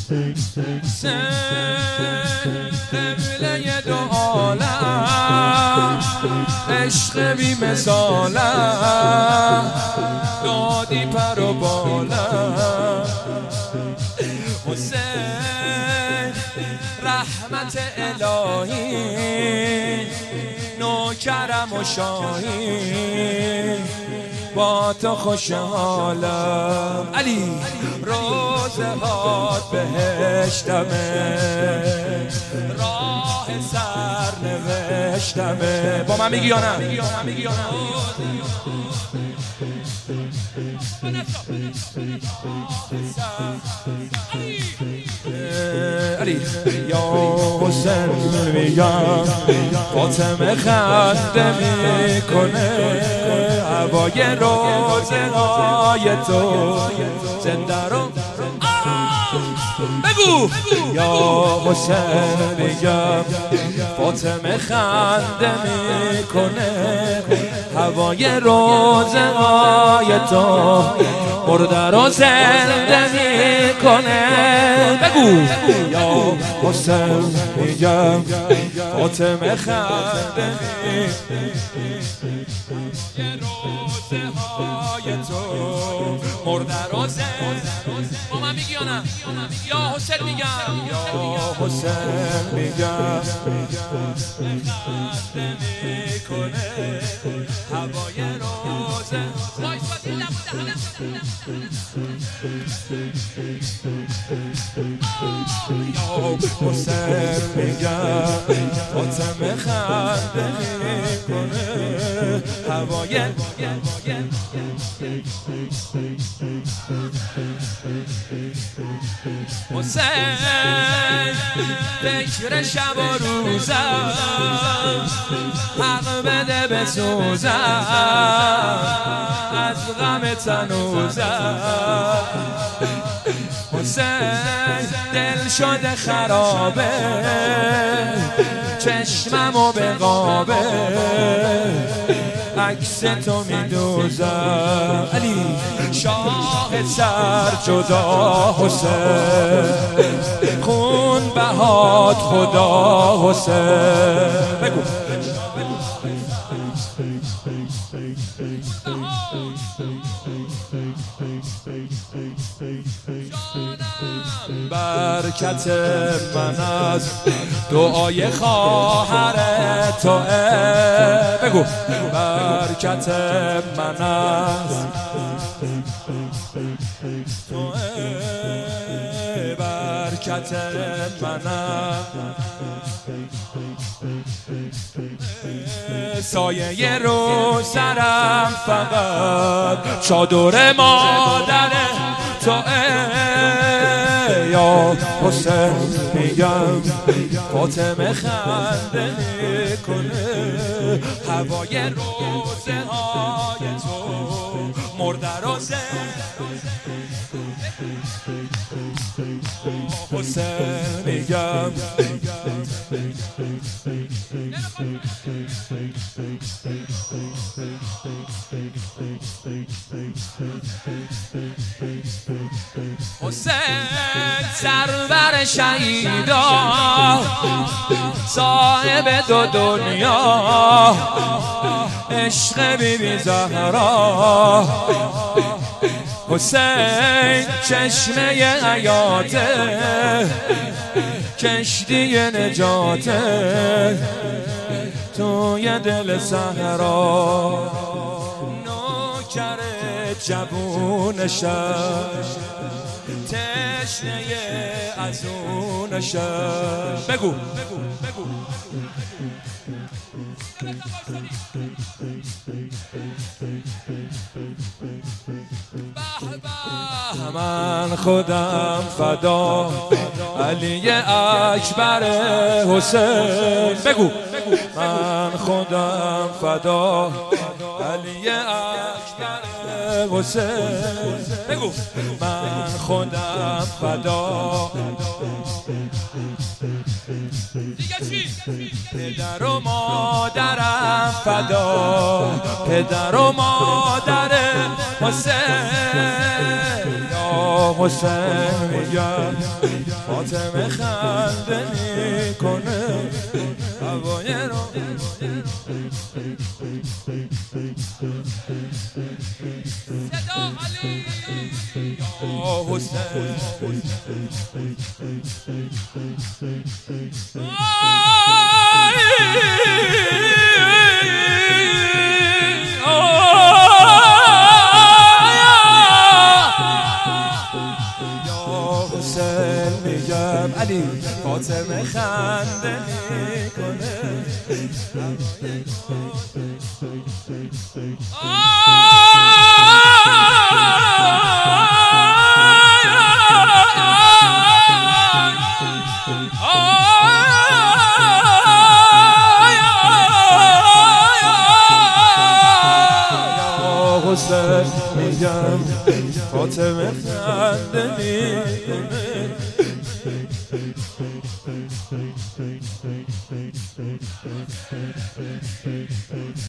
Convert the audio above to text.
قبله دو عالم عشق بی مثالم دادی پر و بالم حسین رحمت الهی نوکرم و شاهی با تو خوشحالم علی روزه هات بهشتمه راه سر نوشتمه با من میگی یا نه؟ علی یا حسین میگم فاطمه خنده میکنه هوای روزه های تو زنده رو بگو یا حسین میگم فاطمه خنده میکنه هوای روزه های تو مرده رو زنده میکنه بگو یا حسین میگم فاطمه خنده روزه های تو مرده رو زنده با من میگی یا نه؟ یا حسین میگم یا حسین میگم خنده میکنه هوای روزه یا حسین میگم فاطمه خنده میکنه هوای حسین فکر شب و روزم حق بده بسوزم از غم تنوزم حسین دل شده خرابه چشممو به قابه عکس تو میدوزم علی شاه سر جدا حسین خون بهات خدا حسین بگو برکت من از دعای خواهر توئه بگو برکت من از توئه برکت من سایه رو سرم فقط چادر مادر توئه یا حسین میگم فاطمه خنده میکنه هوای روزه های تو مرده رو حسین میگم حسین سرور شهیدا صاحب دو دنیا عشق بیبی زهرا حسین چشمه حیاته کشتی نجاته توی دل صحرا نوکر جوونشم تشنه از اونشم بگو من خودم فدا علی اکبر حسین بگو من خودم فدا علی اکبر حسین بگو من خودم فدا پدر و مادرم فدا پدر و مادر حسین یا حسین میگم فاطمه خنده میکنه هوای رو صدا علی یا حسین میگم علی فاطمه خنده میکنه حسین میگم فاطمه خنده میکنه